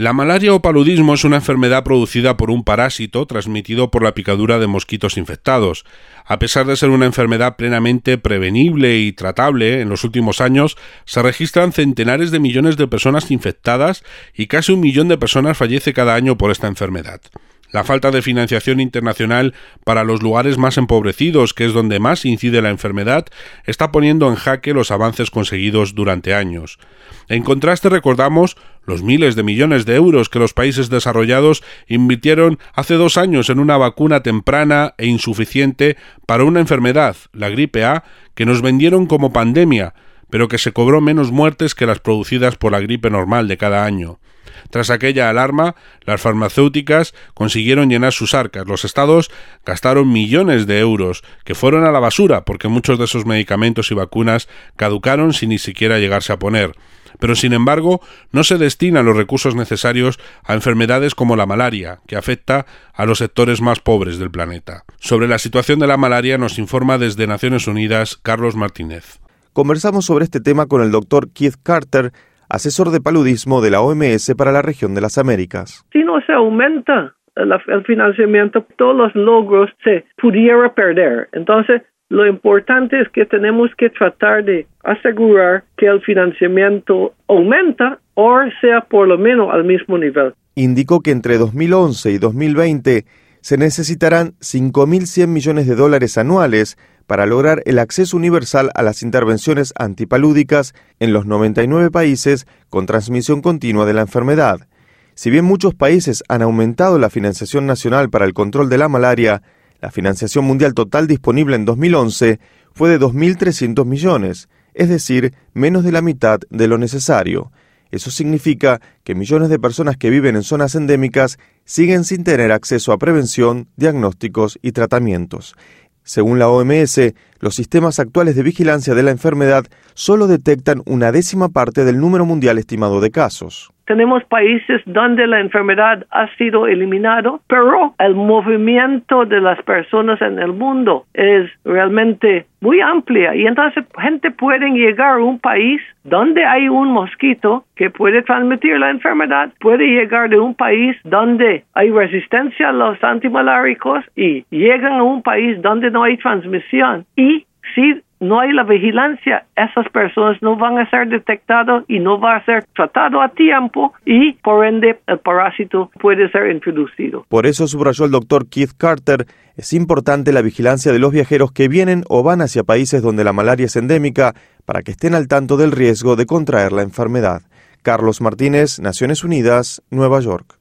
La malaria o paludismo es una enfermedad producida por un parásito transmitido por la picadura de mosquitos infectados. A pesar de ser una enfermedad plenamente prevenible y tratable, en los últimos años se registran centenares de millones de personas infectadas y casi 1 millón de personas fallece cada año por esta enfermedad. La falta de financiación internacional para los lugares más empobrecidos, que es donde más incide la enfermedad, está poniendo en jaque los avances conseguidos durante años. En contraste, recordamos los miles de millones de euros que los países desarrollados invirtieron hace 2 años en una vacuna temprana e insuficiente para una enfermedad, la gripe A, que nos vendieron como pandemia, pero que se cobró menos muertes que las producidas por la gripe normal de cada año. Tras aquella alarma, las farmacéuticas consiguieron llenar sus arcas. Los estados gastaron millones de euros que fueron a la basura porque muchos de esos medicamentos y vacunas caducaron sin ni siquiera llegarse a poner. Pero, sin embargo, no se destinan los recursos necesarios a enfermedades como la malaria, que afecta a los sectores más pobres del planeta. Sobre la situación de la malaria nos informa desde Naciones Unidas Carlos Martínez. Conversamos sobre este tema con el doctor Keith Carter, asesor de paludismo de la OMS para la región de las Américas. Si no se aumenta el financiamiento, todos los logros se pudiera perder. Entonces, lo importante es que tenemos que tratar de asegurar que el financiamiento aumenta o sea por lo menos al mismo nivel. Indicó que entre 2011 y 2020 se necesitarán $5.100 millones anuales para lograr el acceso universal a las intervenciones antipalúdicas en los 99 países con transmisión continua de la enfermedad. Si bien muchos países han aumentado la financiación nacional para el control de la malaria, la financiación mundial total disponible en 2011 fue de 2.300 millones, es decir, menos de la mitad de lo necesario. Eso significa que millones de personas que viven en zonas endémicas siguen sin tener acceso a prevención, diagnósticos y tratamientos. Según la OMS, los sistemas actuales de vigilancia de la enfermedad solo detectan 1/10 parte del número mundial estimado de casos. Tenemos países donde la enfermedad ha sido eliminada, pero el movimiento de las personas en el mundo es realmente muy amplia y entonces gente puede llegar a un país donde hay un mosquito que puede transmitir la enfermedad, puede llegar de un país donde hay resistencia a los antimaláricos y llegan a un país donde no hay transmisión y si no hay la vigilancia, esas personas no van a ser detectadas y no va a ser tratado a tiempo y, por ende, el parásito puede ser introducido. Por eso, subrayó el doctor Keith Carter, es importante la vigilancia de los viajeros que vienen o van hacia países donde la malaria es endémica para que estén al tanto del riesgo de contraer la enfermedad. Carlos Martínez, Naciones Unidas, Nueva York.